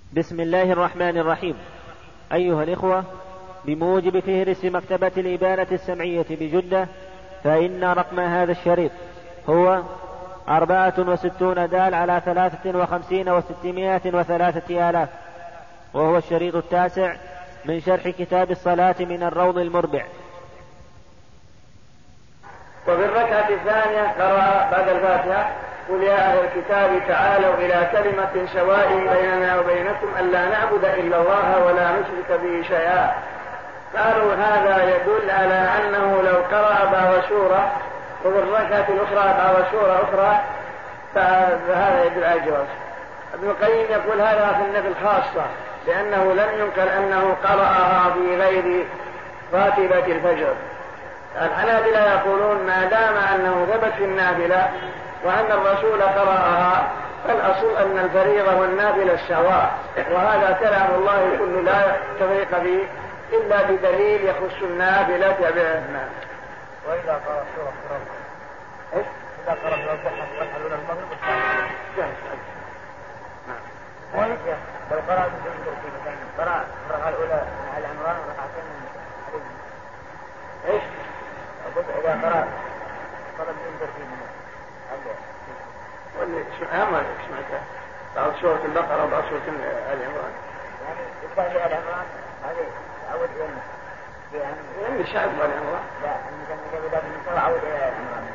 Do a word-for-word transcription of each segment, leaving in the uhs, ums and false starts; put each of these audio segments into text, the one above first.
بسم الله الرحمن الرحيم. أيها الإخوة، بموجب فهرس مكتبة الإبانة السمعية بجدة، فإن رقم هذا الشريط هو أربعة وستون دال على ثلاثة وخمسين وستمائة وثلاثة آلاف، وهو الشريط التاسع من شرح كتاب الصلاة من الروض المربع. وفي الركعة الثانية قرأ بعد الفاتحة: قل يا أهل الكتاب تعالوا إلى كلمة سواء بيننا وبينكم ألا نعبد إلا الله ولا نشرك به شيئا. قالوا هذا يدل على أنه لو قرأ بعض سورة وفي الركعة الأخرى بعض سورة أخرى فهذا يدل على الجواز. ابن القيم يقول هذا في النفل خاصة، لأنه لم ينقل أنه قرأها في غير راتبة الفجر. الحنابلة يقولون ما دام أنه ثبت في النافلة وأن الرسول قرأها فالأصل أن الفريضة والنافلة سواء، وهذا كلام الله كله لا تفريق فيه إلا بدليل يخص النافلة بإثنان. وإذا قرأ سورة قرأ إيش؟ إذا قرأ سورة الضحى فتح الأولى المغرب والثانية. نعم. لو قرأ بدون ترتيب قرأ الركعة الأولى مع العمران وركعتين من إيش؟ إذا قرأ قرأ بدون ترتيب واللي أهم سمعتها بعض سورة البقرة وبعض سورة آل عمران. يعني يقال لآل عمران هذه عود إلى يعني مش عود آل عمران. لا المثل قبل ذلك المثل عود إلى آل عمران.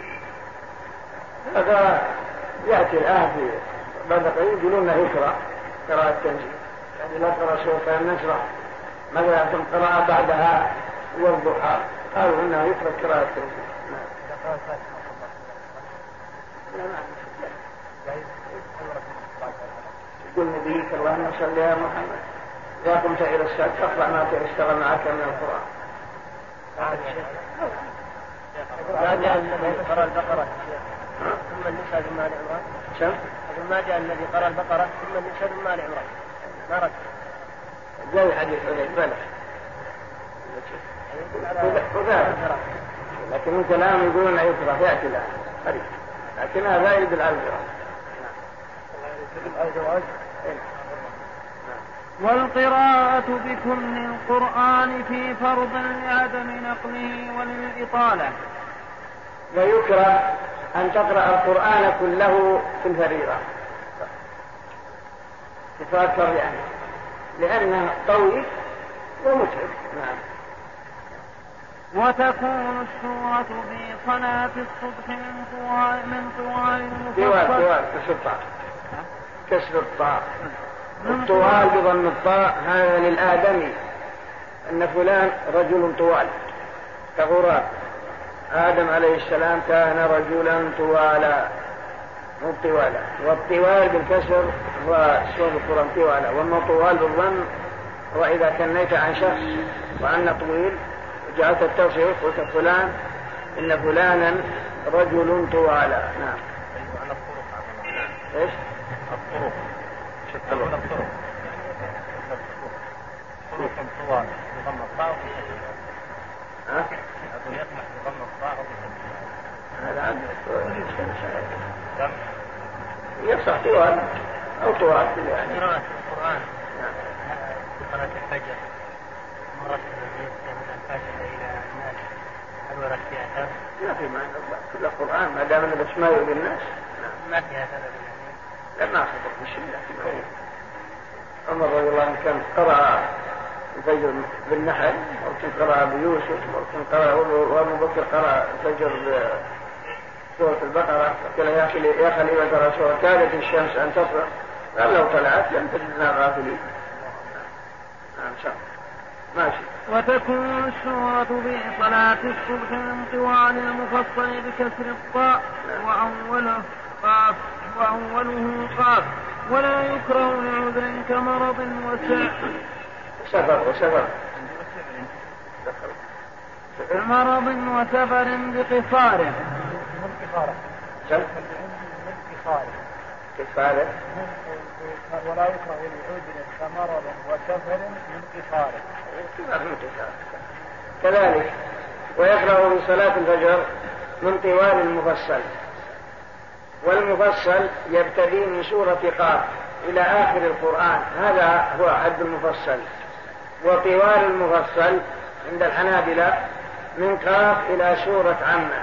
هذا يأتي الآن في بعض قليل يقولون يقرأ قراءة التنزيل، يعني لا قرأ سورة النشرة مثلا ثم قراءة بعدها والضحى، قالوا إنه يقرأ قراءة التنزيل. يقول نبيك اللهم صل يا محمد إذا قمت إلى الصلاة فاقرأ ما تيسر معك من القرآن. ما جاء الذي قرأ البقرة ثم النساء ثم آل عمران. شو؟ ما جاء الذي قرأ البقرة ثم النساء ثم آل عمران ما رد. زي حديث عليه بلى. لكن من كلام يقولون يقرأ يأتي الآن قريب، لكن هذا يدل على الجواز. والقراءة بكل القرآن في فرض لعدم نقله وللإطالة. ويكره أن تقرأ القرآن كله في الفريضة تفكر يعني لأنه طويل ومتعب. نعم. وتكون السورة في صلاة الصبح من طوال من طوال المفصل طوال كسر الطاء كسر الطاء الطوال بضم الطاء. هذا للآدمي أن فلان رجل طوال كغراب. آدم عليه السلام كان رجلا طوالا مو طوالا، والطوال بالكسر هو سورة القرآن طوالا، والما طوال بالضم وإذا كنيت عن شخص وأن طويل جعلت التوصيف قلت فلان إن فلانا رجل طوالا. نعم. إيش؟ الطرق شكل الطرق طرق طوال بضم الطاء ها؟ أقول يسمح بضم الطاء هذا عندك يصح طوال أو طوال يعني. قراءة القرآن نعم. قراءة الفجر مرة من الفجر إلى الناس هل ورد فيها سبب؟ لا في معنى كل القرآن ما دام أنه بس ما يؤذي الناس. نعم. ما فيها سبب يعني. لما أخذت بسم الله. عمر رضي الله عنه كان قرأ الفجر بالنحل، وكان قرأ بيوسف، وكان قرأ وأبو بكر قرأ الفجر بسورة البقرة. فقال يا أخي يا خليفة الرسول كادت الشمس أن تطلع، قال لو طلعت لم تجدنا غافلين. نعم شاء ماشي. وتكون السورة في صلاة الصبح من طوال المفصل بكسر الطاء وأوله قاف وأوله قاف، ولا يكره لعذر كمرض وسفر سفر وسفر مرض وسفر بقصاره. كفارة ولا يكره لعذر كمرض وسفر من قصاره. كذلك ويقرأ في صلاة الفجر من طوال المفصل، والمفصل يبتدي من سورة قاف إلى آخر القرآن، هذا هو حد المفصل. وطوال المفصل عند الحنابلة من قاف إلى سورة عمّة،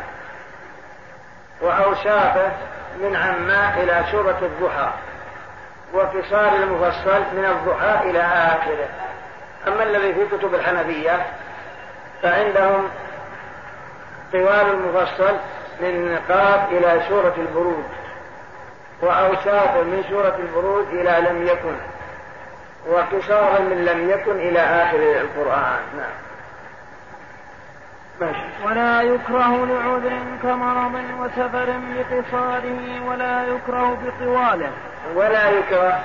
وأوساطه من عمّة إلى سورة الضحى، وقصار المفصل من الضحى إلى آخره. أما الذي في كتب الحنفية فعندهم طوال المفصل من قاف إلى سورة البروج، وأوساط من سورة البروج إلى لم يكن، وقصارا من لم يكن إلى آخر القرآن. نعم. ماشي. ولا يكره لعذر كمرض وسفر بقصاره، ولا يكره بطواله. ولا يكره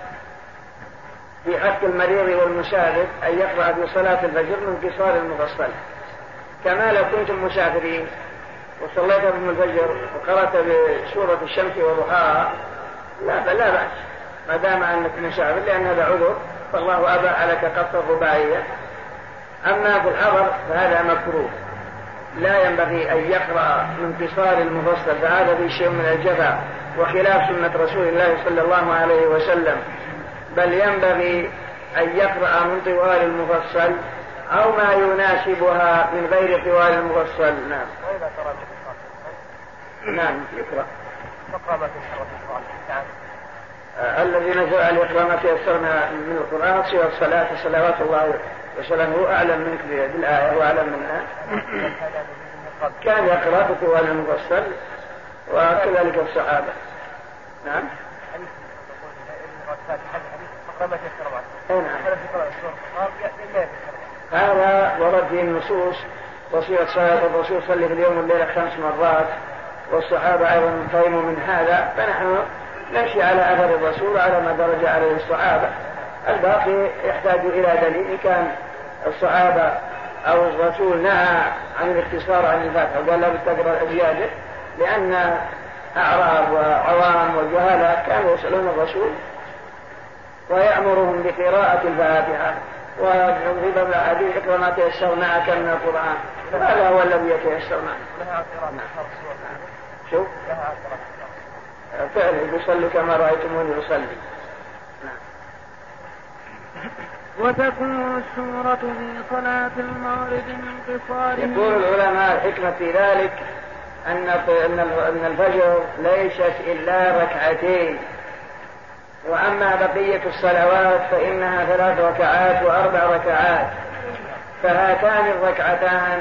في حق المريض والمسافر أن يقرأ في صلاة الفجر من قصار المفصل، كما لو كنتم مسافرين وصليت بهم الفجر وقرأت بسورة الشمس وضحاها لا لا بأس ما دام أنك مسافر، لأن هذا عذر فالله أباح لك قصر الرباعية. أما في الحضر فهذا مكروه، لا ينبغي أن يقرأ من قصار المفصل، فهذا في شيء من الجفا وخلاف سنة رسول الله صلى الله عليه وسلم، بل ينبغي أن يقرأ من طوال المفصل أو ما يناسبها من غير طوال المفصل. نعم. نعم يقرأ آه الذي نزل عليه ما تيسرنا من القرآن صيغة الصلاة صلوات الله وسلامه، هو أعلم منك بالآية وأعلم منها. كان يقرأ بطوال المفصل وكذلك الصحابة. نعم. هذا ورد في النصوص وصيغة صلاة الرسول صلى في اليوم والليلة خمس مرات، والصحابة أيضا قيموا من هذا، فنحن نمشي على أثر الرسول على ما درج عليه الصحابة. الباقي يحتاج إلى دليل، إن كان الصحابة أو الرسول نهى عن الاختصار عن الفاتحة وقال لا بالتقرأ الزيادة، لأن أعراب وعوام وجهالة كانوا يسألون الرسول ويأمرهم بقراءة الفاتحة، وفي بعض الأحاديث اقرأ ما تيسر معك من القرآن، هذا هو الذي يتيسر معك. شوف فعلا يصلي كما رأيتموني يصلي. وتكون السورة في صلاة المغرب من قصار. يقول العلماء الحكمة في ذلك أن أن الفجر ليست إلا ركعتين، وأما بقية الصلوات فإنها ثلاث ركعات وأربع ركعات، فهاتان الركعتان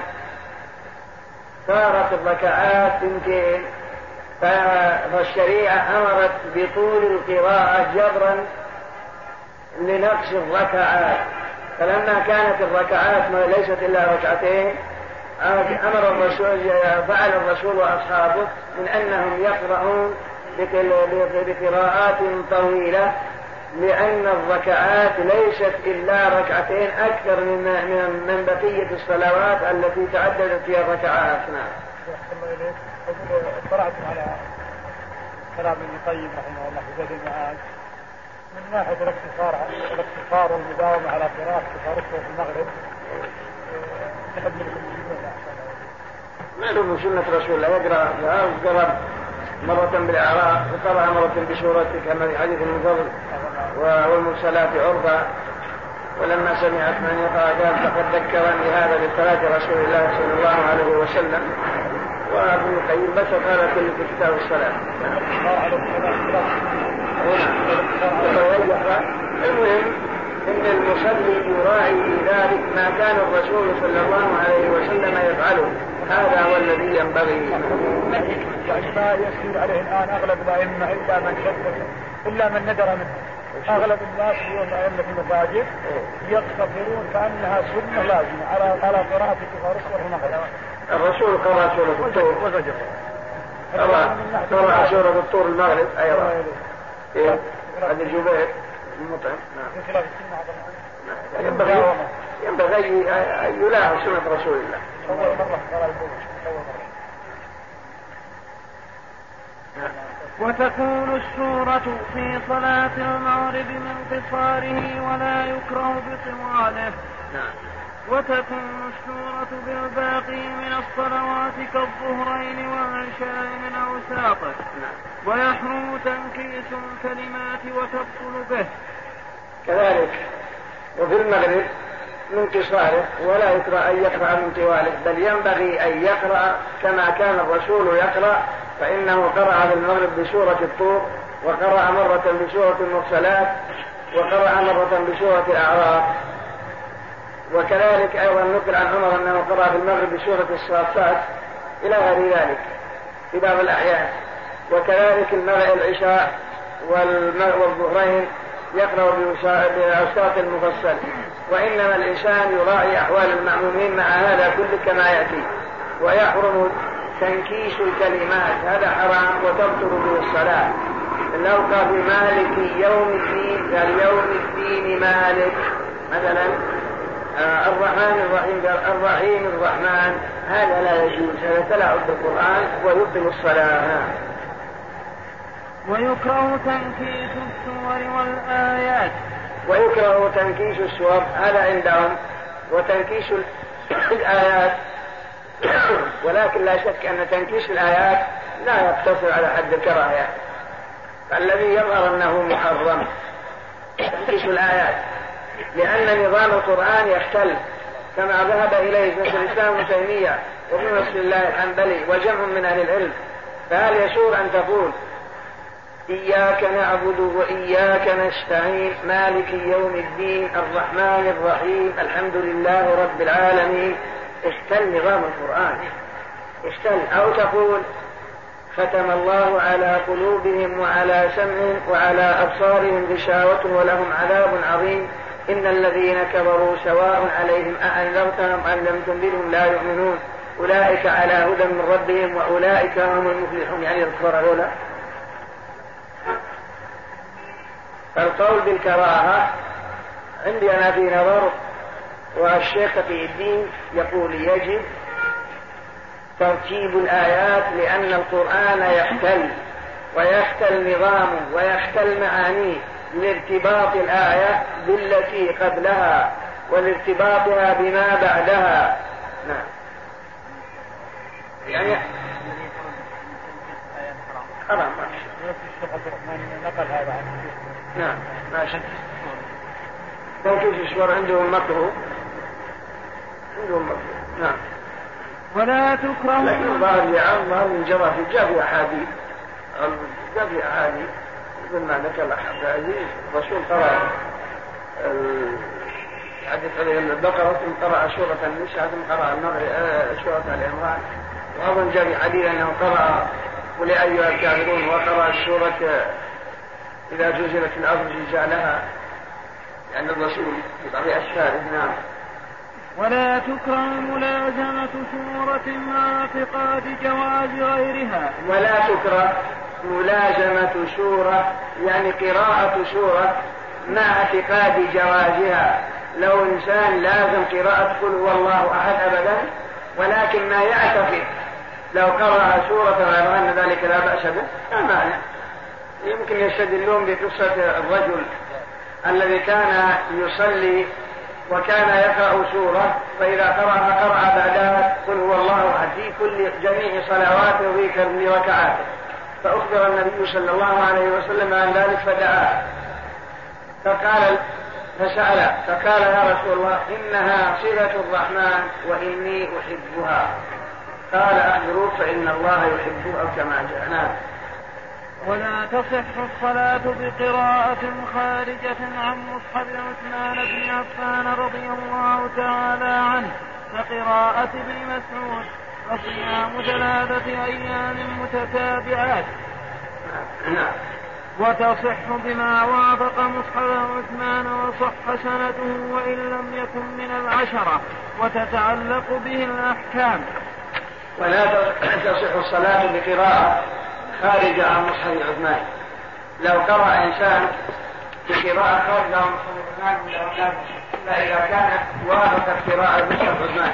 صارت الركعات اثنتين، فالشريعة أمرت بطول القراءة جبرا لنقص الركعات، فلما كانت الركعات ليست إلا ركعتين أمر الرسول فعل الرسول وأصحابه من أنهم يقرؤون بقراءات طويلة، لأن الركعات ليست إلا ركعتين أكثر من من بقية الصلوات التي تعددت فيها الركعات. نعم. اطلعت على كلام ابن القيم رحمه الله في زاد المعاد من ناحية الاقتصار الاقتصار والمداومة على قراءة قصار في المغرب، نحب منكم ما له سنة رسول الله يقرأ وقرأ مرة بالإعراف وقرأ مرة بسورة كما في حديث المفضل والمرسلات عرفا، ولما سمعت من يقرأ قال فقد ذكرني هذا بصلاة رسول الله صلى الله عليه وسلم. وابن القيم بس قال كل في كتاب الصلاة. المهم ان المصلي يراعي في ذلك ما كان الرسول صلى الله عليه وسلم يفعله، هذا هو الذي ينبغي. يعني ما يسير عليه الآن أغلب الأئمة إلا من شدد إلا من ندر منه، أغلب الناس اليوم الأئمة في المساجد يقتصرون كأنها سنة لازمة على على قراءة الكفار والمغرب. الرسول قرأ سورة الطور وزجر، قرأ سورة الطور المغرب أيضا. إيه هذا الجبير المطعم. نعم. ينبغي ينبغي أن يلاحظ سنة رسول الله. أول مرة قرأ البوش أول مرة. وتكون السورة في صلاة المغرب من قصاره ولا يكره بطواله. نعم. وتكون السورة بالباقي من الصلوات كالظهرين والعشاء من أوساطه، ويحرم تنكيس الكلمات وتبطل به. كذلك وفي المغرب من قصاره ولا يكره أن يقرأ من طواله، بل ينبغي أن يقرأ كما كان الرسول يقرأ، فإنه قرأ في المغرب بسورة الطور، وقرأ مرة بسورة المرسلات، وقرأ مرة بسورة الأعراف. وكذلك أيضا نقل عن عمر أنه قرأ في المغرب بسورة الصافات إلى غير ذلك في بعض الأحيان. وكذلك العشاء والظهرين يقرأ بأوساط المفصل. وإنما الإنسان يراعي أحوال المأمومين مع هذا كله كما يأتي. ويحرم تنكيس الكلمات، هذا حرام وتبطل به الصلاة. لو قال مالك يوم الدين قال يوم الدين مالك مثلا، آه الرحمن الرحيم قال الرحيم الرحمن، هذا لا يجوز، هذا تلاعب بالقرآن ويبطل الصلاة. ويكره تنكيس السور والآيات. ويكره تنكيس السور هذا عندهم، وتنكيس الآيات ولكن لا شك أن تنكيس الآيات لا يقتصر على حد الكراهية، فالذي يظهر أنه محرم تنكيس الآيات، لأن نظام القرآن يختل كما ذهب إليه شيخ الإسلام ابن تيمية وابن نصر الله الحنبلي وجمع من أهل العلم. فهل يسور أن تقول إياك نعبد وإياك نستعين مالك يوم الدين الرحمن الرحيم الحمد لله رب العالمين؟ اختل نظام القرآن، اختل. أو تقول ختم الله على قلوبهم وعلى سمعهم وعلى أبصارهم غشاوة ولهم عذاب عظيم إن الذين كفروا سواء عليهم أأنذرتهم أم لم تنذرهم لا يؤمنون أولئك على هدى من ربهم وأولئك هم المفلحون. يعني الكفار هؤلاء. فالقول بالكراهة عندي أنا في نظر، والشيخ تقي الدين يقول يجب ترتيب الآيات، لأن القرآن يختل ويختل نظامه ويختل معانيه لارتباط الآية بالتي قبلها ولارتباطها بما بعدها. نعم. يعني حرام. نقل هذا عنه. نعم ماشي. تنكيس السور عندهم مكروه، عندهم مكروه. نعم. ولا تكره. لكن ظاهر يا الله من جرى في جاب أحاديث، جاب أحاديث مثل ما ذكر الأحاديث العزيز الرسول قرأ حدث عليه البقرة ثم قرأ سورة النساء ثم قرأ سورة العمران. وأظن جاء حديث أنه قرأ قل يا أيها الكافرون وقرأ السورة إذا زلزلت الأرض زلزالها، لأن الرسول في أشهاره. نعم. ولا تكره ملازمة سورة مع اعتقاد جواز غيرها. ولا تكره ملازمة سورة يعني قراءة سورة مع اعتقاد جوازها. لو إنسان لازم قراءة قل هو الله أحد أبدا ولكن ما يعتقد لو قرأ سورة غير أن ذلك لا بأس به لا مانع. يمكن يستدلون بقصة الرجل الذي كان يصلي وكان يقرأ سورة فإذا قرأها قرأ بعدها قل هو الله أحد في كل جميع صلواته وفي كل ركعاته، فأخبر النبي صلى الله عليه وسلم عن ذلك فدعاه فقال فسأل فقال يا رسول الله إنها صلة الرحمن وإني أحبها. قال أخبروك فإن الله يحبه أو كما جاءنا. ولا تصح الصلاة بقراءة خارجة عن مصحف عثمان بن عفان رضي الله تعالى عنه كقراءة ابن مسعود وصيام ثلاثة أيام متتابعات. وتصح بما وافق مصحف عثمان وصح سنده وإن لم يكن من العشرة وتتعلق به الأحكام. ولا تصح الصلاة بقراءة خارجة عن مصحف عثمان. لو قرأ إنسان بقراءة خارجة عن مصحف عثمان إلا إذا كانت وافقت قراءة مصحف عثمان.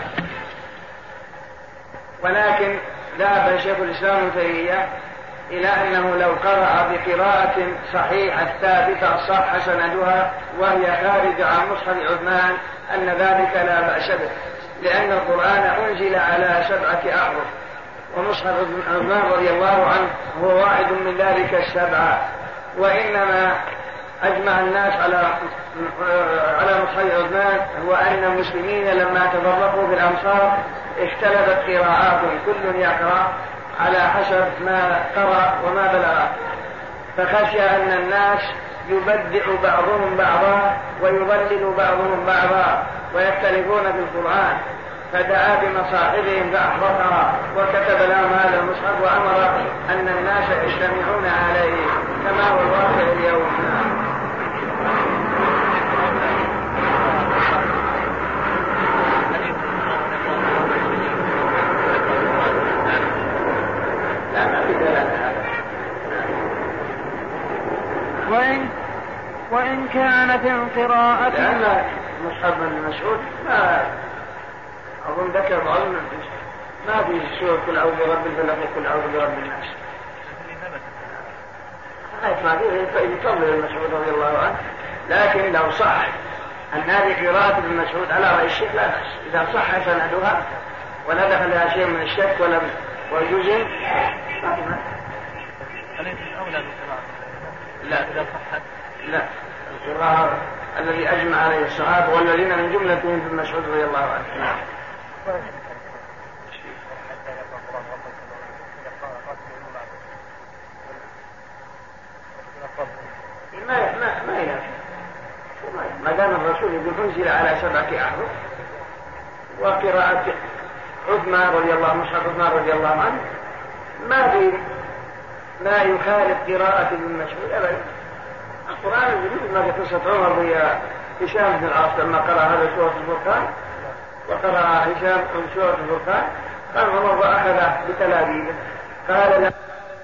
ولكن ذهب شيخ الإسلام ابن تيمية إلى أنه لو قرأ بقراءة صحيحة ثابتة صح سندها وهي خارجة عن مصحف عثمان أن ذلك لا بأس به، لأن القرآن أنزل على سبعة أحرف، ومصحف عثمان رضي الله عنه هو واحد من ذلك السبعة. وإنما أجمع الناس على على مصحف عثمان هو أن المسلمين لما تفرقوا في الأمصار اختلفت قراءاتهم، كل يقرأ على حسب ما قرأ وما بلغ، فخشي أن الناس يبدع بعضهم بعضا ويضلل بعضهم بعضا ويختلفون في القرآن، فدعا بمصاحبهم فأحرقها وكتب لهم هذا المصحف وأمر أن الناس يجتمعون عليه كما هو الواقع اليوم. وإن, وإن كان في القراءة لأن مصحف ابن مسعود ما أظن ذكر بعض ما في سورة كل أعوذ برب الفلق وكل أعوذ برب الناس، ما فيه يفضل المسعود رضي الله عنه. لكن لو صح أن هذه قراءة ابن مسعود على رأي الشيخ لا بأس، إذا صح سندها ولا دخلها شيء من الشك ولا وجزء أليس الأولى بالقراءة؟ لا إذا صحت لا، القراءة الذي أجمع عليه الصحابة والذين من جملتهم ابن مسعود رضي الله عنه. نعم. ما ما ما ينافي، ما دام الرسول يقول انزل على سبعة أحرف، وقراءة عثمان رضي الله عنه مصحف عثمان رضي الله عنه ما في ما يخالف قراءة ابن مسعود أبدا. القرآن الجديد ما في قصة عمر ويا هشام بن العاص لما قرأ هذا سورة الفرقان وقرأ هشام سورة الفرقان قال عمر وأخذ بتلابيبه قال لا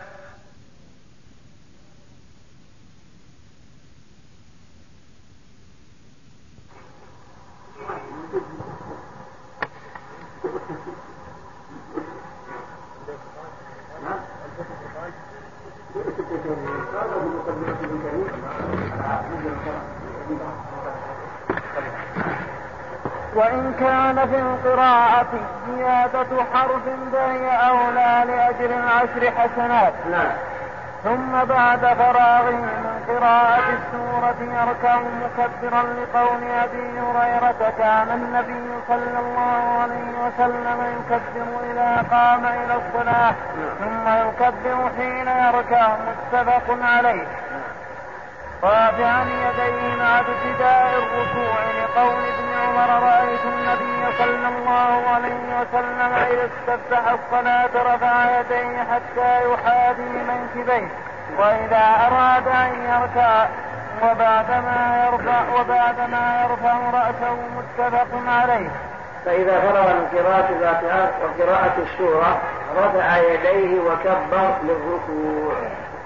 وإن كان في القراءة زيادة حرف فهي أولى لأجر العشر حسنات. نعم. ثم بعد فراغه من قراءة السورة يركع مكبرا لقول أبي هريرة كان النبي صلى الله عليه وسلم يكبر إذا قام إلى الصلاة ثم يكبر حين يركع، متفق عليه. رافعا يديه مع ابتداء الركوع لقول ابن عمر رأيت النبي صلى الله عليه وسلم إذا استفتح الصلاة رفع يديه حتى يحاذي منكبيه وإذا أراد أن يركع وبعدما يرفع وبعدما يرفع رأسه، متفق عليه. فإذا فرغ من قراءة الفاتحة وقراءة السورة رفع يديه وكبر للركوع،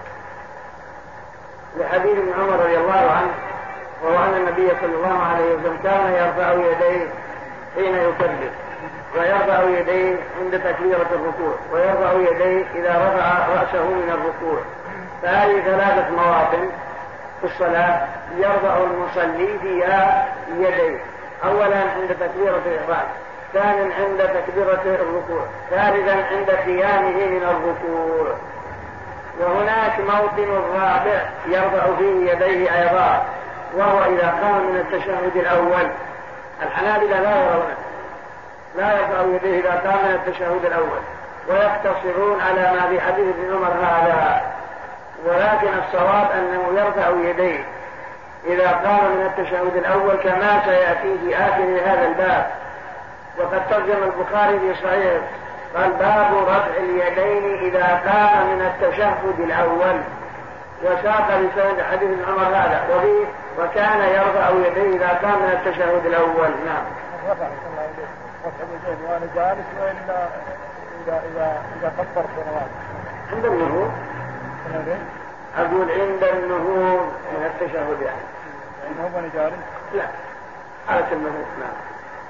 لحديث ابن عمر رضي الله عنه وهو أن النبي صلى الله عليه وسلم كان يرفع يديه حين يكبر، ويرفع يديه عند تكبيرة الركوع، ويرفع يديه إذا رفع رأسه من الركوع. فهذه ثلاثة مواطن في الصلاة يرفع المصلي فيها يديه، أولا عند تكبيرة الإحرام، ثانيا عند تكبيرة الركوع، ثالثا عند قيامه من الركوع. وهناك موطن رابع يرفع فيه يديه أيضا، وهو إذا قام من التشهد الأول. الحنابلة لا يرون لا يرفع يديه إذا قام من التشهد الأول، ويقتصرون على ما في حديث ابن عمر هذا، ولكن الصواب أنه يرفع يديه إذا قام من التشهد الأول كما سيأتي في آخر هذا الباب. وقد ترجم البخاري في صحيح قال باب رفع اليدين إذا قام من التشهد الأول، وساق لسند حديث ابن عمر هذا وفيه وكان يرفع يديه إذا قام من التشهد الأول. نعم. رفع يديه وأنا جالس وإلا إذا إذا إذا كبر سنوات عند النهوض، أقول عند النهوض من التشهد يعني يعني هو أنا جالس لا حالة النهوض. نعم.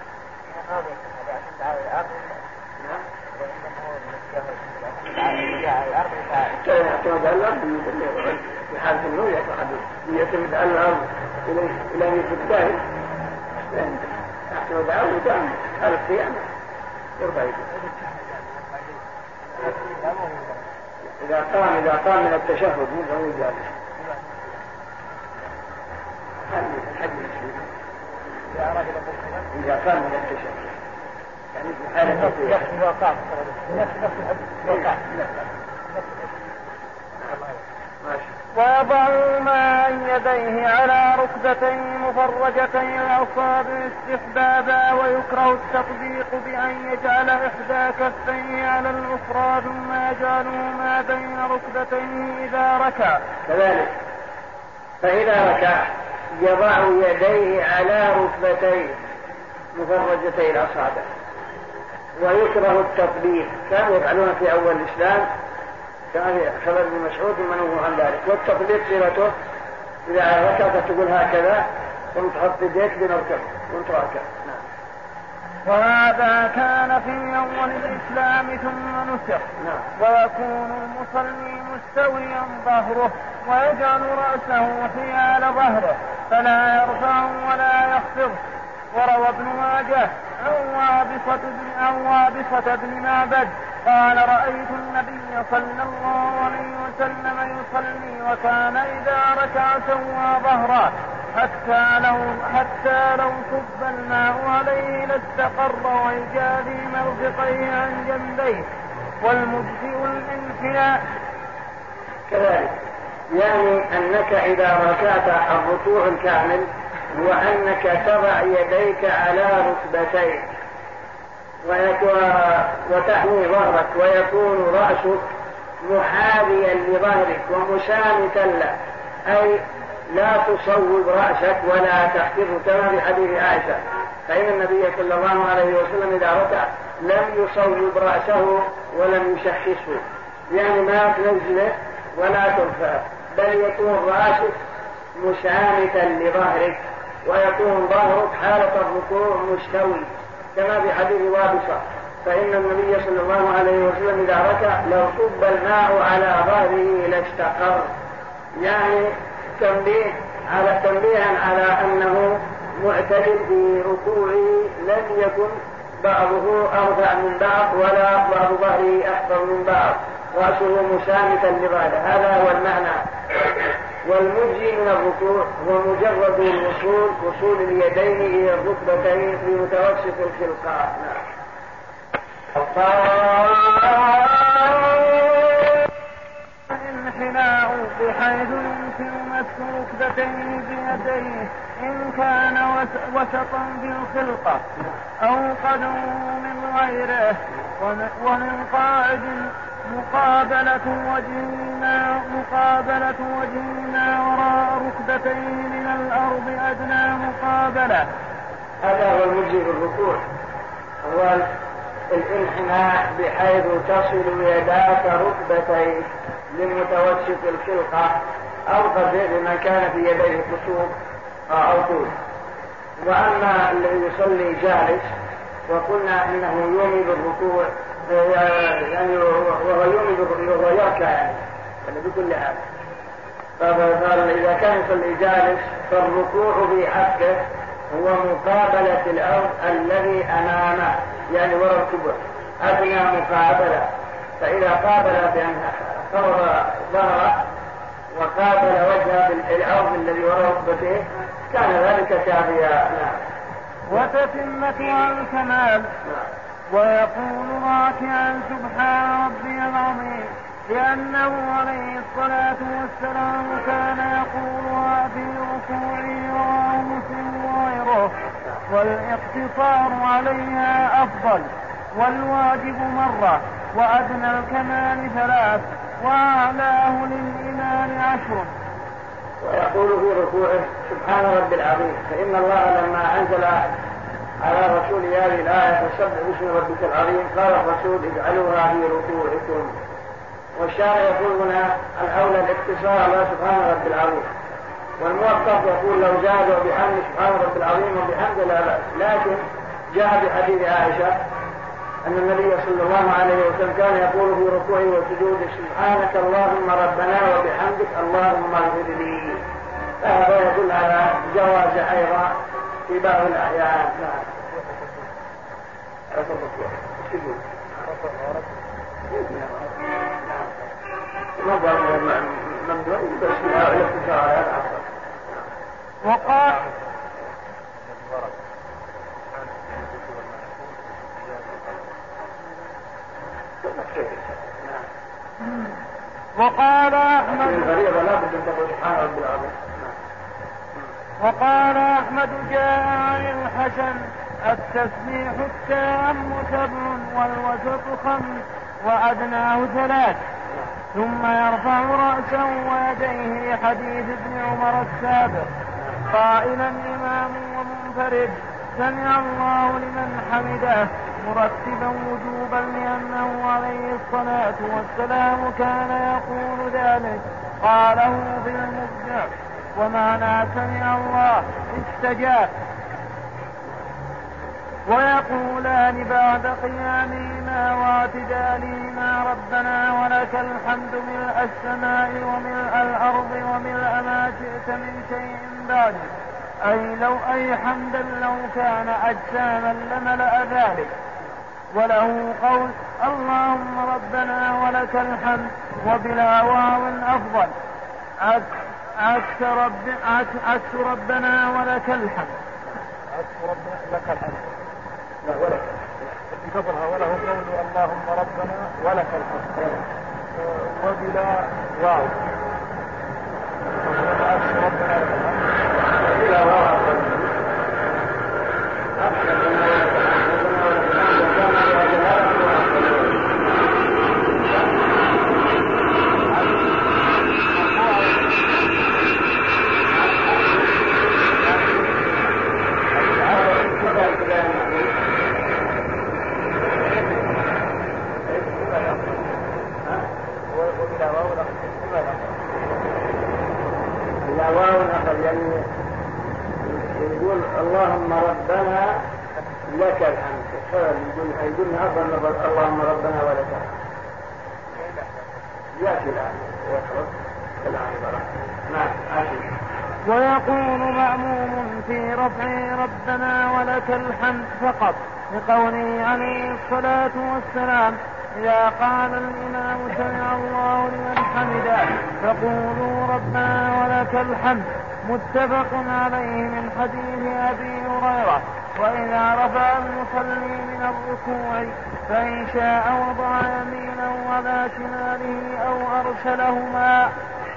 يعتمد على الأرض في حالة النوم يعتمد على الأرض إلى إلى الداخل نحن دعوة هذا القيام يرفع يده إذا قام إذا قام من التشهد مو هو جالس إذا قام من التشهد يعني في حالة يحسن وقع وقع ويضع مع يديه على ركبتين مفرجتين الأصابع استحبابا، ويكره التطبيق بأن يجعل إحدى كفيه على الأخرى ثم يجعله ما بين ركبتيه إذا ركع. كذلك فإذا ركع يضع يديه على ركبتين مفرجتي الأصابع، ويكره التطبيق كانوا يفعلون في أول الإسلام كان خبر ابن مسعود منوه عن ذلك. والتطبيق صيغته إذا ركعت تقول هكذا ثم تحط يديك بين ركب وانت راكع. نعم. وهذا كان في أول الإسلام ثم نسخ. نعم. ويكون المصلي مستويا ظهره ويجعل رأسه حيال ظهره فلا يرفع ولا يخفض. وروى ابن ماجه عن وابصة بن عن وابصة بن معبد قال رأيت النبي صلى الله عليه وسلم يصلي وكان إذا ركع سوى ظهره حتى لو حتى لو صب الماء عليه لاستقر ويجافي مرفقيه عن جنبيه. والمجزئ الانحناء. كذلك يعني أنك إذا ركعت الركوع الكامل وأنك تضع يديك على ركبتيك وتحمي ظهرك ويكون رأسك محاذيا لظهرك ومسامتا له، أي لا تصوب رأسك ولا تخفضه كما في حديث عائشة، فإن النبي صلى الله عليه وسلم إذا ركع لم يصوب رأسه ولم يشخصه، يعني ما تنزله ولا ترفعه، بل يكون رأسك مسامتا لظهرك ويكون ظهرك حالة الركوع مستوي كما في حديث وابصة، فإن النبي صلى الله عليه وسلم إذا ركع لو صب الماء على ظهره لاستقر، يعني تنبيه على تنبيها على أنه معتدل في ركوعه لم يكن بعضه أرفع من بعض ولا بعض ظهره أكبر من بعض، رأسه مسامتا لظهره، هذا هو المعنى. والمجزي من الركوع هو مجرد الوصول وصول اليدين إلى الركبتين في متوسط الخلقاء. الانحناء بحيث يمكن مسك ركبتيه بيديه إن كان وسطا بالخلقة أو قدم من غيره، ومن قاعد مقابلة وجهنا مقابلة وجهنا وراء ركبتيه من الأرض أدنى مقابلة. هذا هو المجزي بالركوع، هو الانحناء بحيث تصل يداك ركبتيك لمتوسط الخلقة أو قدر ما كان في يديه قصور أو طول. وأما الذي يصلي جالس وقلنا إنه يومي بالركوع يعني وهو يومي وهو يركع يعني بكل حال، فإذا كان يصلي جالس فالركوع في حقه هو مقابلة الأرض الذي أمامه يعني وراء الكبر أدنى مقابلة، فإذا قابل بأن فرض ظهره وقابل وجهه بالأرض الذي وراء ركبته كان ذلك كافيا. وتتمة الكمال. ويقول راكعا سبحان ربي العظيم، لأنه عليه الصلاة والسلام كان يقولها في ركوعه رواه مسلم وغيره، والاقتصار عليها أفضل، والواجب مرة، وأدنى الكمال ثلاث، وأعلاه للإمام عشر. ويقول في ركوعه سبحان ربي العظيم، فإن الله لما أنزل على رسول هذه الآية فسبح باسم ربك العظيم قال الرسول اجعلوها في ركوعكم. والشارع يقول هنا الأولى الاقتصار على سبحان ربي العظيم، والموقف يقول لو زادوا بحمد سبحان ربي العظيم وبحمد لا بأس، لكن جاء بحديث عائشة أن النبي صلى الله عليه وسلم كان يقول في ركوعه وسجوده سبحانك اللهم ربنا وبحمدك اللهم اغفر لي، فهذا يدل على جواز أيضا في بعض الأحيان. وقال وقال أحمد وقال أحمد جاء عن الحسن التسبيح التام سبع والوسط خمس وأدناه ثلاث ثم يرفع رأسه ويديه لحديث ابن عمر السابق قائلا إمام ومنفرد سمع الله لمن حمده مرتبا وجوبا لأنه عليه الصلاة والسلام كان يقول ذلك قاله في المبدع ومعنى سمع الله استجاب ويقولان بعد قيامهما واعتدالهما ربنا ولك الحمد ملء السماء وملء الأرض وملء ما شئت من شيء بعد أي لو أي حمدا لو كان أجساما لملأ ذلك. وله قول اللهم ربنا ولك الحمد وبلا واو أفضل عكس رب عكس ربنا ولك الحمد عكس ربنا لك الحمد لا ولك قبلها وله قول اللهم ربنا ولك الحمد وبلا واو عكس ربنا لك الحمد بلا واو يقول اللهم ربنا لك الحمد يقول يقول أفضل اللهم ربنا ولك الحمد يأتي الآن ويخرج الآن نعم عشر. ويقول مأموم في رفع ربنا ولك الحمد فقط لقوله عليه الصلاة والسلام إذا قال الإمام سمع الله لمن حمده فقولوا ربنا ولك الحمد متفق عليه من حديث أبي هريرة. وإذا رفع المصلي من الركوع فإن شاء وضع يمينه على شماله أو أرسلهما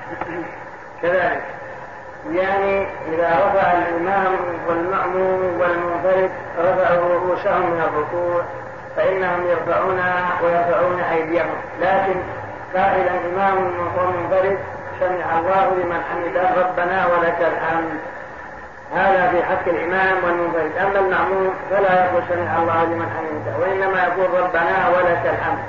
كذلك يعني إذا رفع الإمام والمأموم والمنفرد رفعوا رؤوسهم من الركوع فإنهم يرفعونها ويرفعون أيديهم لكن قائل الإمام والمنفرد سمع الله لمن حمده ربنا ولك الحمد هذا في حق الإمام والمنفرد. أما المأموم فلا يقول سمع الله لمن حمده وإنما يقول ربنا ولك الحمد.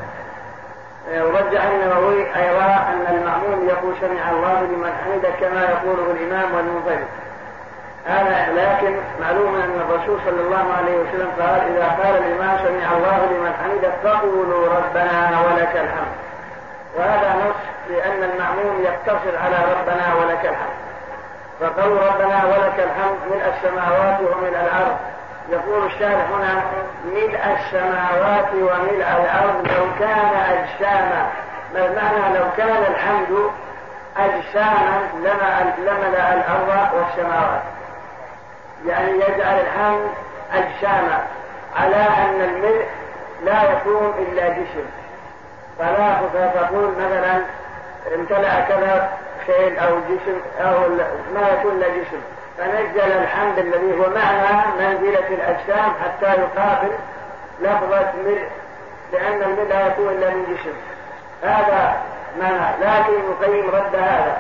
ورجح النووي أيضا أن المأموم يقول سمع الله لمن حمده كما يقوله الإمام والمنفرد هذا لكن معلوم أن الرسول صلى الله عليه وسلم قال إذا قال الإمام سمع الله لمن حمده فقولوا ربنا ولك الحمد وهذا نص لأن المأموم يقتصر على ربنا ولك الحمد فقول ربنا ولك الحمد ملء السماوات وملء الأرض. يقول الشارح هنا ملء السماوات وملء الأرض لو كان أجساما ما المعنى لو كان الحمد أجساما لملأ الأرض والسماوات يعني يجعل الحمد أجساما على أن الملء لا يكون إلا جسم فلا فتقول مثلا امتلأ كذا شيء أو جسم أو ما يكون إلا جسم فنجل الحمد الذي هو معنى منزلة الأجسام حتى يقابل لفظة ملء لأن الملء لا يكون إلا من جسم هذا معنى. لكن القيم رد هذا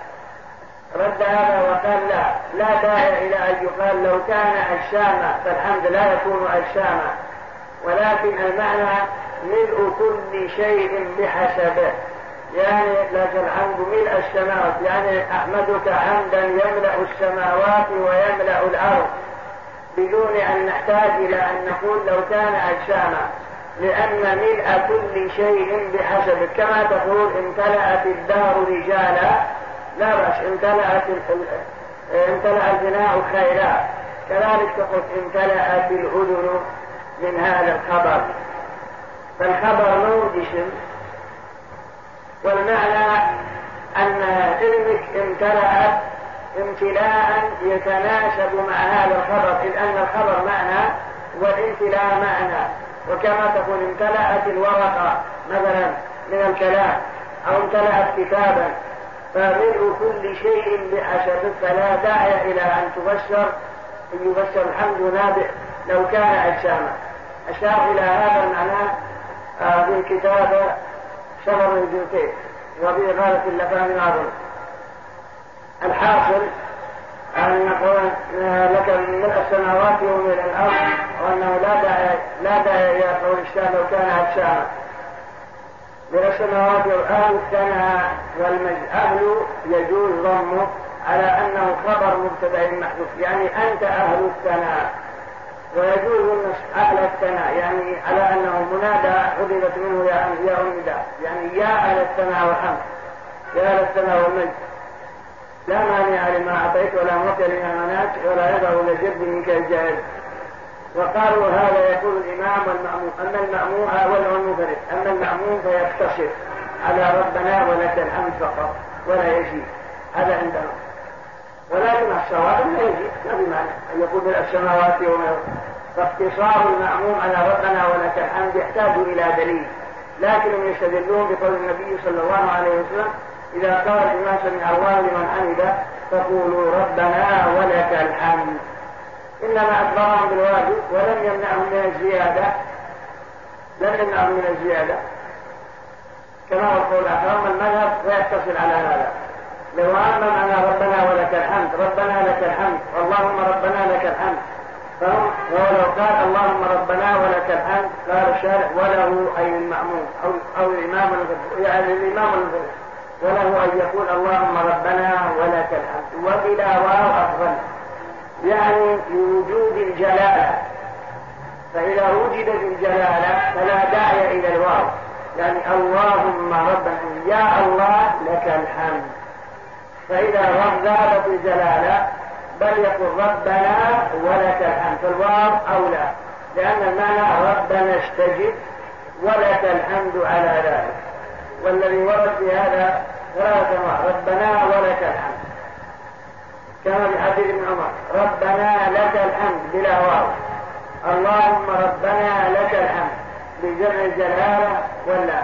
رد هذا وقال لا لا داعي إلى أن يقال لو كان أجساما فالحمد لا يكون أجساما ولكن المعنى ملء كل شيء بحسبه يعني لك الحمد ملء السماوات يعني أحمدك حمدا يملأ السماوات ويملأ الأرض بدون أن نحتاج إلى أن نقول لو كان أجساما لأن ملء كل شيء بحسبه كما تقول امتلأت الدار رجالا لا بأس امتلأت امتلأ البناء خيرا كذلك تقول امتلأت الأذن من هذا الخبر، فالخبر موجش، والمعنى أن علمك امتلأت امتلاء يتناسب مع هذا الخبر، إذ أن الخبر معنى والامتلاء معنى. وكما تكون امتلأت الورقة مثلا من الكلام أو امتلأت كتابا، فملء كل شيء بحسب، فلا داعي إلى أن تبشر أن يبشر الحمد نابع لو كان أجساما. أشار إلى هذا المعنى في كتاب شمر الجنتين وفي غالة اللفام العظيم. الحاصل أن نقول لك من ملء السماوات وملء الأرض، وأنه لا داعي لا داعي إلى قول الشام لو كان أجساما. من السماوات والأهل الثناء والمجد، أهل يجوز ضمه على أنه خبر مبتدأ محذوف، يعني أنت أهل الثناء، ويجوز النصب أهل الثناء يعني على أنه منادى حذفت منه يا أنبياء النداء، يعني يا أهل الثناء والحمد، يا أهل الثناء والمجد، لا مانع لما أعطيت ولا معطي لما منعت ولا يضع لجد منك الجاهل. وقالوا هذا يقول الإمام والمأموم، أما المأموم والمنفرد، أما المأموم فيقتصر على ربنا ولك الحمد فقط ولا يجي، هذا عندنا. ولكن الصواب لا يجي، ما بمعنى أن يقول السماوات والأرض، فاقتصار المأموم على ربنا ولك الحمد يحتاج إلى دليل، لكنهم يستدلون بقول النبي صلى الله عليه وسلم إذا قال الإمام سمع الله لمن حمده فقولوا ربنا ولك الحمد، إنما أخبرهم بالواجب ولم يمنعهم من الزيادة، لم يمنعهم من الزيادة كما هو القول الآخر. المذهب ويتصل على هذا، لو أما معنى ربنا ولك الحمد، ربنا لك الحمد اللهم ربنا لك الحمد، فهم ولو قال اللهم ربنا ولك الحمد قال الشارع وله أي المأموم أو, أو الإمام يعني الإمام الغير وله أن يقول اللهم ربنا ولك الحمد، وبلا واو أفضل، يعني لوجود الجلالة، فإذا وجدت الجلالة فلا داعي إلى الواو، يعني اللهم ربنا يا الله لك الحمد. فإذا ذهبت الجلالة بل يقول ربنا ولك الحمد، فالواو أولى، لأن المعنى ربنا استجب ولك الحمد على ذلك. والذي ورد في هذا ثلاثة ربنا ولك الحمد، كما في حديث ابن عمر ربنا لك الحمد بلا واو، اللهم ربنا لك الحمد بجمع الجلالة ولا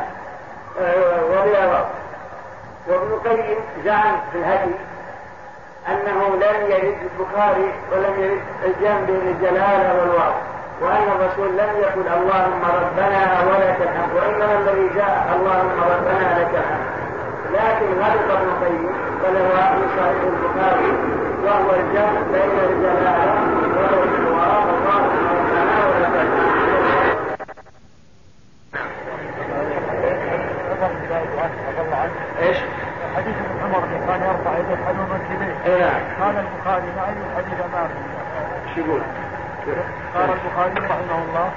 وبلا واو. وابن القيم زعم في الهدي أنه لم يرد البخاري ولم يرد الجمع بين الجلالة والواو، وأن الرسول لم يقل اللهم ربنا ولك الحمد، وإنما الذي جاء اللهم ربنا لك الحمد. لكن هذا ابن القيم فله من صحيح البخاري وهو الجمع بين الجلالة والواو، اللهم ربنا ولك الحمد. ايش؟ حديث ابن عمر كان يرفع يده حلو منكبيه. قال البخاري ما أي الحديث أمامه. شو يقول؟ قال البخاري رحمه الله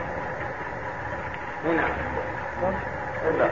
هنا لا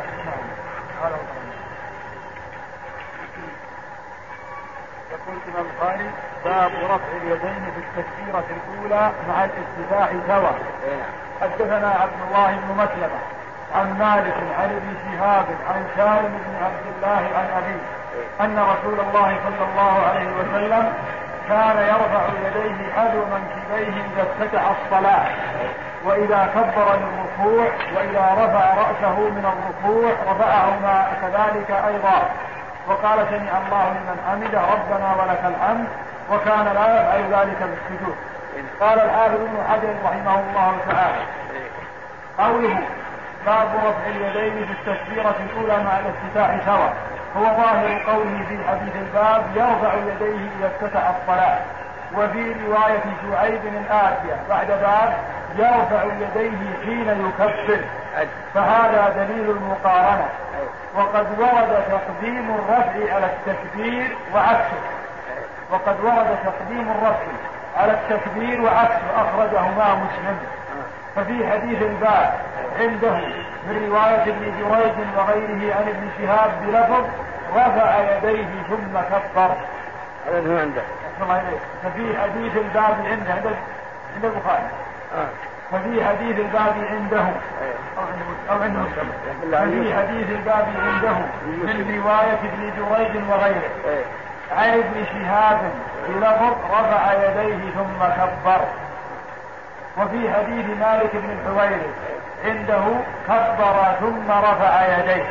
يقول الإمام البخاري باب رفع اليدين في التكبيرة الأولى مع الافتتاح سوا. حدثنا عبد الله بن مسلمة عن مالك عن ابن شهاب عن سالم بن عبد الله عن أبيه أن رسول الله صلى الله عليه وسلم كان يرفع يديه حذو منكبيه إذا افتتح الصلاة، وإذا كبر للركوع، وإذا رفع رأسه من الركوع رفعهما كذلك أيضا، وقال سمع الله لمن حمده ربنا ولك الحمد، وكان لا يفعل ذلك بالسجود. قال الحافظ ابن حجر رحمه الله تعالى قوله باب رفع اليدين في التكبيرة الأولى مع الافتتاح سوا، هو ظاهر قوله في حديث الباب يرفع يديه إذا افتتح الصلاة، وفي رواية شعيب الآتية بعد باب يرفع يديه حين يكبر، فهذا دليل المقارنة. وقد ورد تقديم الرفع على التكبير وعكسه وقد ورد تقديم الرفع على التكبير وعكسه أخرجهما مسلم. ففي حديث الباب عنده من رواية ابن جريج وغيره عن ابن شهاب بلفظ رفع يديه ثم كبر. هذا هو عنده. ففي حديث الباب عنده عند البخاري ففي حديث الباب عنده أو عند مسلم ففي حديث الباب عنده من رواية ابن جريج وغيره عن ابن شهاب بلفظ رفع يديه ثم كبر. وفي حديث مالك بن الحويرث عنده كبر ثم رفع يديه.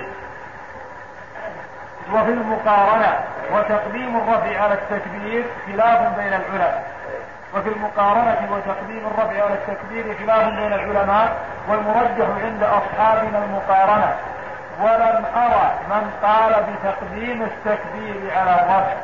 وفي المقارنة وتقديم الرفع على التكبير خلاف بين العلماء وفي المقارنة وتقديم الرفع على التكبير خلاف بين العلماء والمرجح عند أصحابنا المقارنة، ولم أرى من قال بتقديم التكبير على الرفع.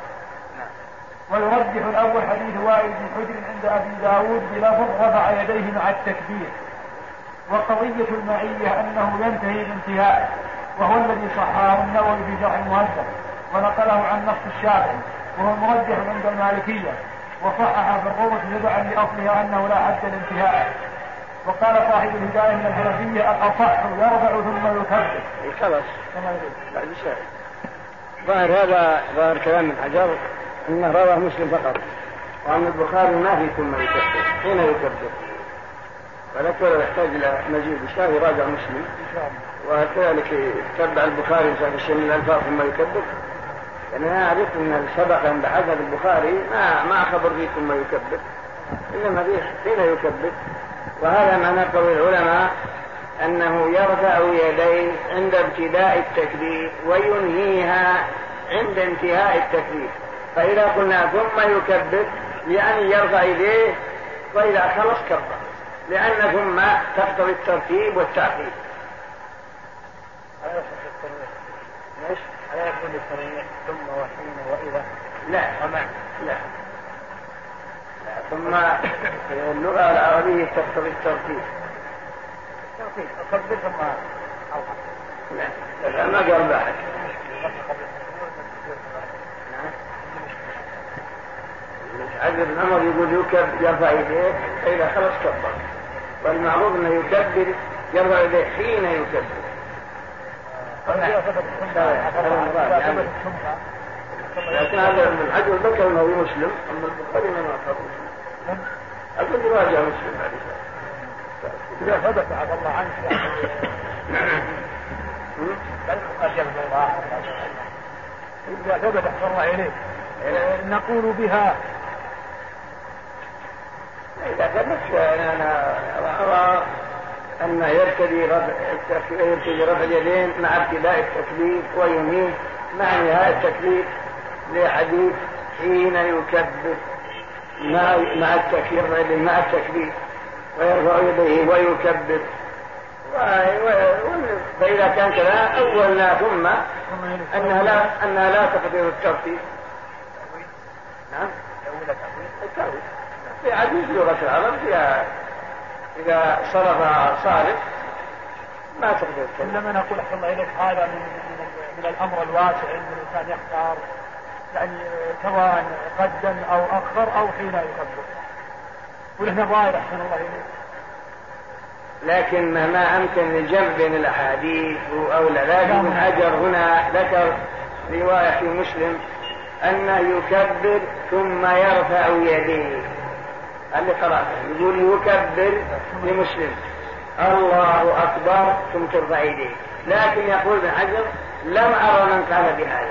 ويرجح الأول حديث وائل بن حجر عند أبي داود بلفظ رفع يديه مع التكبير. وقضية المعية أنه ينتهي بانتهاء وهو الذي صححه النووي في شرح المهذب ونقله عن نص الشافعي وهو المرجح عند المالكية، وصحح في الروضة تبعا لأصلها أنه لا حد الانتهاء. وقال صاحب الهداية من الحنفية الأصح يرفع ثم يكبر. خلاص بعد شيء ظاهر هذا ظاهر كلام من حجر انه رواه مسلم فقط، وأن البخاري ما في ثم يكبر حين يكبر، ولكن لو يحتاج إلى مزيد الشافعي راجع مسلم وكذلك يتبع البخاري في شيء من الألفاظ ثم يكبر. يعني أنا أعرف أن السبق عند حسب البخاري ما ما خبر فيه ثم يكبر، إنما فيه حين يكبر. وهذا معنى قول العلماء أنه يرفع يديه عند ابتداء التكبير وينهيها عند انتهاء التكبير. فإذا قلنا ثم يكبر يعني يرفع يديه، وإذا خلص كبر، لأن ثم تقتضي الترتيب والتعقيد. ليش؟ ألا يكون الترتيب ثم وحين وإذا؟ لا لا لا ثم اللغة العربية تقتضي الترتيب. الترتيب أكبر ثم أوقف. لا ما قال بعد. عجب الأمر يقول يكبر يرفع يديه فإذا خلص كبر، والمعروف أنه يكبر يرفع يديه حين يكبر. لكن هذا من حجر البكر أنه مسلم، أما البخاري ما أخذ مسلم. أقول يراجع مسلم بعد إذا ثبت عفى الله عنك إذا ثبت عفى الله إليك نقول بها. إذا ثبت أنا أرى أن يبتدي رفع اليدين مع ابتداء التكبير وينهيه مع نهاية التكبير، لحديث حين يكبر مع مع التكبير مع التكبير ويرفع يديه ويكبر. فإذا كان كذا أولنا ثم أنها لا أنها لا تقدر الترتيب. نعم التأويل في عديد لغة العرب فيها إذا صرف صارف ما تقدر. إنما نقول أحسن الله إليك هذا من, من الأمر الواسع أن الإنسان يختار يعني سواء قدم أو أخر أو حين يكبر، ولهنا ظاهر أحسن الله إليك. لكن ما أمكن الجمع بين الأحاديث أو لا. لكن ابن حجر هنا ذكر رواية في مسلم أنه يكبر ثم يرفع يديه. اللي قرأته يقول يكبر لمسلم الله أكبر ثم ترفع يديه. لكن يقول ابن حجر لم أرى من قال بهذا،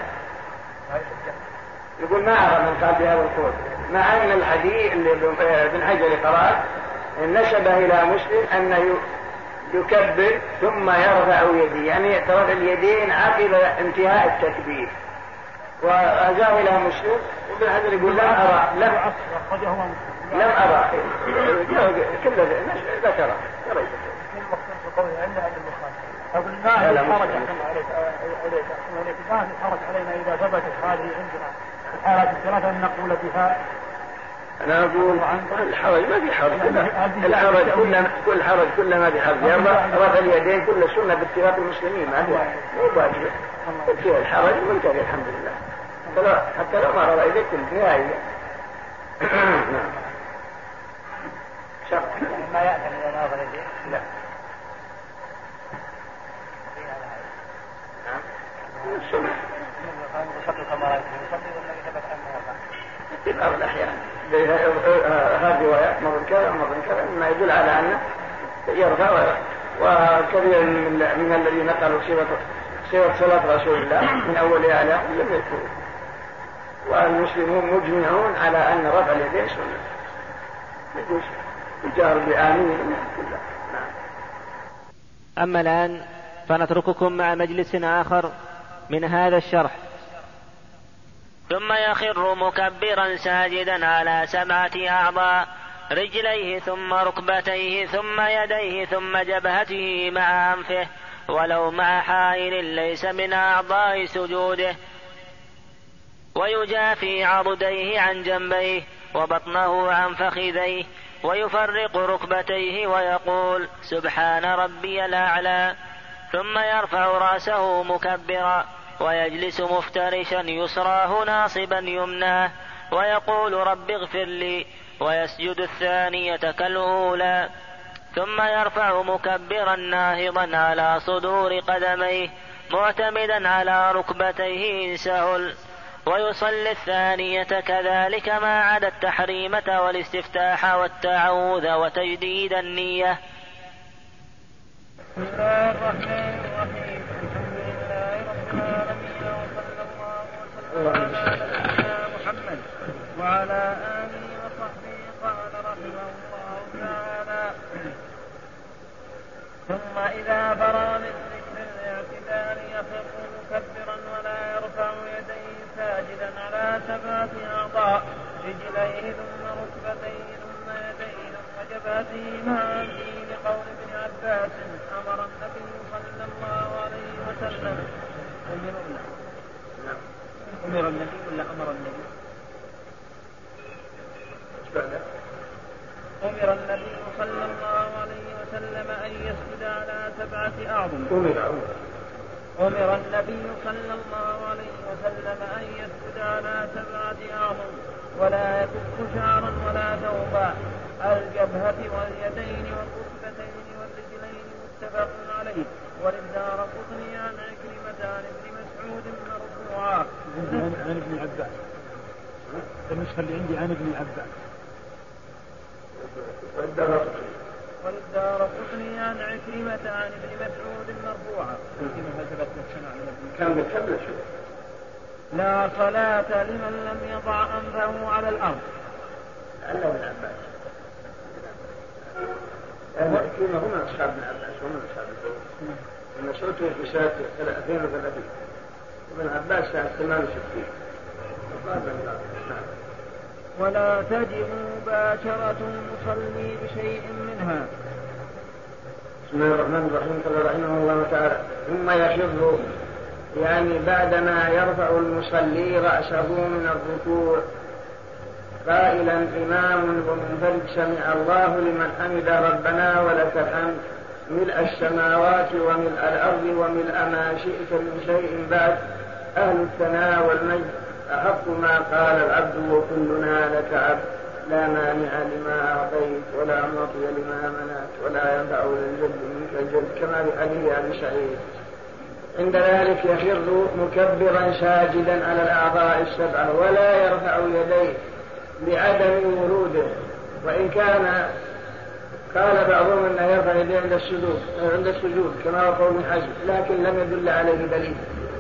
يقول ما أرى من قال بهذا القول، مع أن الحديث اللي ابن حجر قرأه نسبه إلى مسلم أنه يكبر ثم يرفع يديه، يعني ترفع اليدين عقب انتهاء التكبير. وأجاب إلى مسلم وابن حجر يقول لم أرى لم لم أرى كل ذكره أقول ما هي الحرج ما الحرج علينا إذا ثبتت هذه عندنا الحالات الثلاثة أن نقول بها. أنا أقول الحرج ما في حرج، الحرج كل كل حرج كل ما في حرج. رفع اليدين كل سنة باتفاق المسلمين ما هو مو واجب. فيها الحرج وانتهى الحمد لله، حتى لو ما رفع يديك النهاية. شرط ما يأتي إذا ما رفع يديه. لا السنة يصلي كما رأيته يصلي والذي ثبت عنه في بعض الأحيان هذه روايات مرة كذا مرة كذا مما يدل على أنه يرفع ويرفع. وكثير من الذين نقلوا سيرة صلاة رسول الله من أولها إلى آخره لم يذكروا، والمسلمون مجمعون على أن رفع اليدين سنة يجوز الجهر بآمين كلها. أما الآن فنترككم مع مجلس آخر من هذا الشرح. ثم يخر مكبرا ساجدا على سبعة أعضاء: رجليه ثم ركبتيه ثم يديه ثم جبهته مع أنفه، ولو مع حائل ليس من أعضاء سجوده، ويجافي عضديه عن جنبيه وبطنه عن فخذيه، ويفرق ركبتيه ويقول سبحان ربي الأعلى، ثم يرفع رأسه مكبرا ويجلس مفترشا يسراه ناصبا يمناه ويقول رب اغفر لي، ويسجد الثانية كالأولى، ثم يرفع مكبرا ناهضا على صدور قدميه معتمدا على ركبتيه إن سهل، ويصلي الثانية كذلك ما عدا التحريمة والاستفتاح والتعوذ وتجديد النية. بسم الله الرحمن الرحيم. الحمد لله رب العالمين، وصلى الله وسلم على نبينا محمد وعلى آله وصحبه. قال رحمه الله تعالى: ثم إذا فرغ من ذكر الاعتدال يخر مكبرا ولا يرفع يديه ساجدا على سبعة أعضاء: رجليه ثم ركبتيه ثم يديه ثم جبهته مع أنفه، لقول ابن عباس: أمر النبي صلى الله عليه وسلم. أمر النبي ولا أمر النبي؟ أمر النبي صلى الله عليه وسلم أن يسجد على سبعة أعظم. أمر النبي صلى الله عليه وسلم أن يسجد على سبعة أعظم ولا يكف شعرا ولا ثوبا: الجبهة واليدين والركبتين والرجلين، متفق عليه. وللدارقطني عن عكرمة عن ابن مسعود مرفوعا. عن ابن عباس. النسخة اللي عندي عن ابن عباس. وللدارقطني عن عكرمة عن ابن مسعود مرفوعا. كم كم لا صلاة لمن لم يضع أنفه على الأرض. ألا ابن عباس. عكرمة هم أصحاب ابن عباس هم أصحاب ابن مسعود في سنة ثلاثين وثلاثين، ابن عباس سنة ثمان وستين. ولا تجب مباشرة المصلي بشيء منها. بسم الله الرحمن الرحيم. قال رحمه الله تعالى: ثم يخر، يعني بعدما يرفع المصلي رأسه من الركوع قائلا إمام ومنفرد: سمع الله لمن حمد ربنا ولك الحمد، ملء السماوات وملء الأرض وملء ما شئت من شيء بعد، أهل الثناء والمجد، أحق ما قال العبد وكلنا لك عبد، لا مانع لما أعطيت ولا معطي لما منعت ولا ينفع للجد منك الجد، كما لحديث أبي سعيد. عند ذلك يخر مكبرا ساجدا على الأعضاء السبعة ولا يرفع يديه لعدم وروده، وإن كان قال بعضهم أنه يرفع يديه عند السجود عند السجود كما هو قول ابن حزم، لكن لم يدل عليه دليل،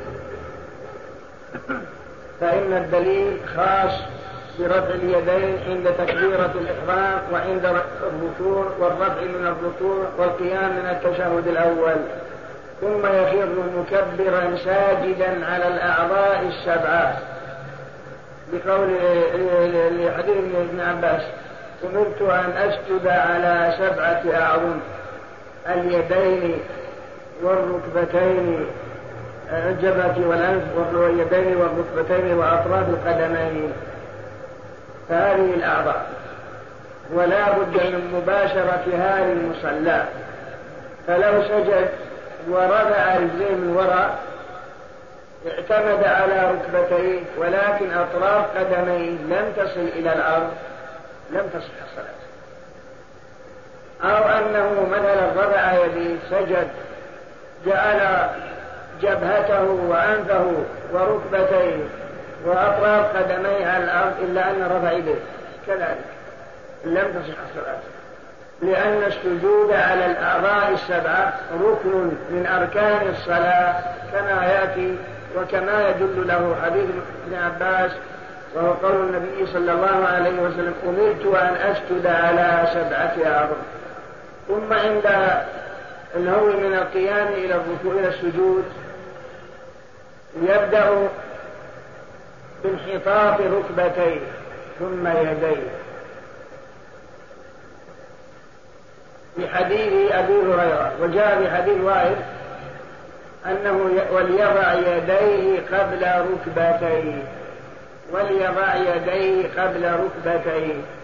فإن الدليل خاص برفع اليدين عند تكبيرة الإحرام وعند الركوع والرفع من الركوع والقيام من التشهد الأول. ثم يخر مكبرا ساجدا على الأعضاء السبعة، بقول لحديث ابن عباس: أمرت أن أسجد على سبعة أعظم: اليدين والركبتين، الجبهة والأنف واليدين والركبتين وأطراف القدمين، فهذه الأعضاء. ولا بد من مباشرة هذه المصلى، فلو سجد ورفع رجليه من وراء اعتمد على ركبتيه ولكن أطراف قدميه لم تصل إلى الأرض لم تصح الصلاة. أو أنه مثلا رفع يديه سجد جعل جبهته وأنفه وركبتيه وأطراف قدميه على الأرض إلا أن رفع يديه كذلك لم تصح الصلاة، لأن السجود على الأعضاء السبعة ركن من أركان الصلاة كما يأتي وكما يدل له حديث ابن عباس، وهو قول النبي صلى الله عليه وسلم: أمرت أن أسجد على سبعة أعظم. ثم عند الهو من القيام إلى الركوع إلى السجود يبدأ بانحطاط ركبتيه ثم يديه، بحديث أبي هريرة. وجاء بحديث وائل أنه وليضع يديه قبل ركبتيه، وليضع يديه قبل ركبتيه.